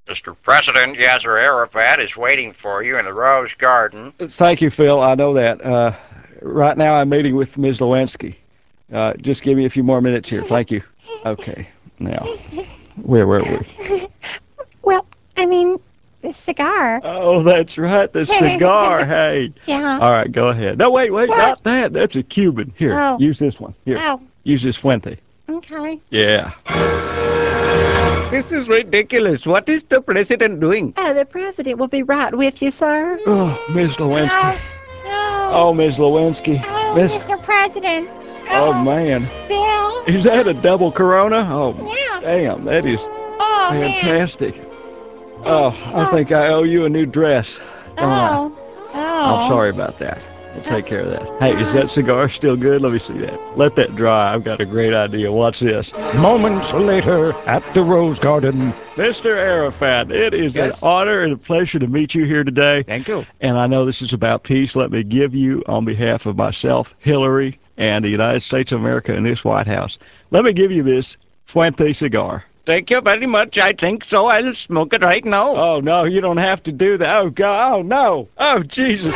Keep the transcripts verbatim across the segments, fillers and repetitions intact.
Mister President Yasser Arafat is waiting for you in the Rose Garden. Thank you, Phil. I know that. Uh, right now I'm meeting with Miz Lewinsky. Uh, just give me a few more minutes here. Thank you. Okay. Now, where were we? Well, I mean, the cigar. Oh, that's right. The cigar. Hey. Yeah. All right, go ahead. No, wait, wait. What? Not that. That's a Cuban. Here, Oh. use this one. Here. Oh. Use this Fuente. Okay. Yeah. This is ridiculous. What is the president doing? Oh, the president will be right with you, sir. Oh, Miz Lewinsky. No. Oh, Miz Lewinsky. Oh, Miss. Mister President. Oh, man. Bill. Is that a double Corona? Oh, Yeah. damn. That is Oh, fantastic. Man. Oh, I think I owe you a new dress. Don't Oh. I? Oh. I'm sorry about that. We'll take care of that. Hey, is that cigar still good? Let me see that. Let that dry. I've got a great idea. Watch this. Moments later, at the Rose Garden. Mister Arafat, it is Yes? an honor and a pleasure to meet you here today. Thank you. And I know this is about peace. Let me give you, on behalf of myself, Hillary, and the United States of America and this White House, let me give you this Fuente cigar. Thank you very much. I think so. I'll smoke it right now. Oh, no, you don't have to do that. Oh, God. Oh, no. Oh, Jesus.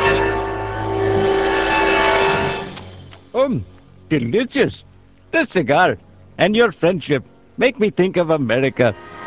Um, delicious. This cigar and your friendship make me think of America.